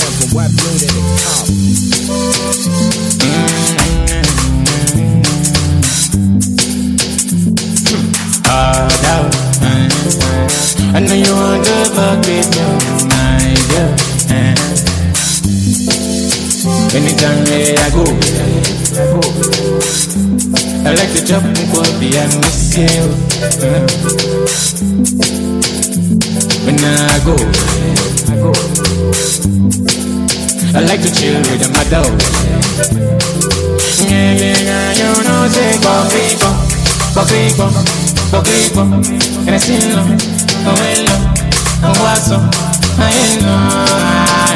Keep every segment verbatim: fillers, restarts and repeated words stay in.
down from white blue to the top. Hard out. I know you want to fuck with me, my girl. Anytime I go, I like to jump and go and miss you. When I go, I like to chill with my dog. Yeah, yeah, yeah, you know, say, go, go, go, go, go, go, and I still love, oh, well, oh, what's up, I know,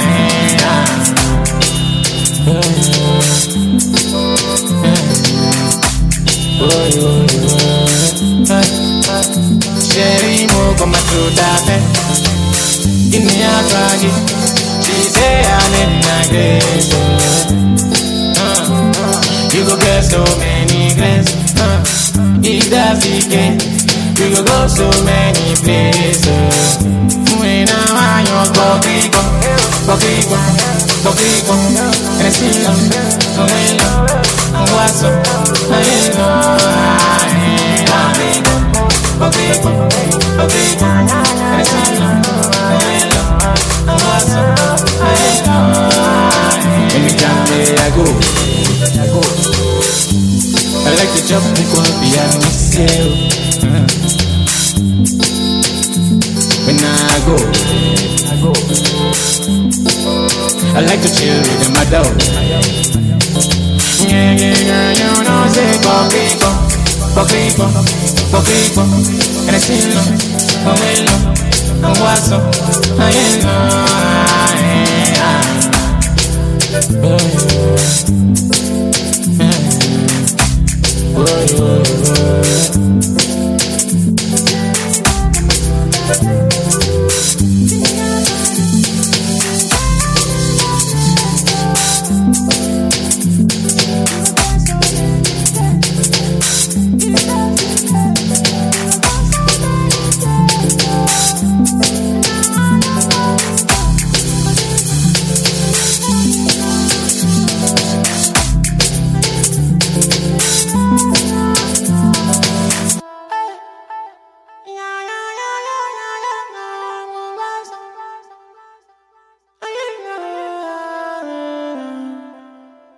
Sherry mo come to that in the atragi. She say I'm in my grace. You go get so many grace. If that's the case, you go go so many places. When I'm on your body, body, body, and I see them, I'm in love, I'm what's up, I know, I know. Okay, okay, okay, and I see them, I'm in love, I'm what's up, I know. Anytime I go, I go. I like to jump and go behind myself. When I go, I go. I like to chill with my dog. Yeah, yeah, yeah, you know, say, go, go, go, go, go, go, and I see them, I'm in love, I'm what's up, I know, oh, oh, oh.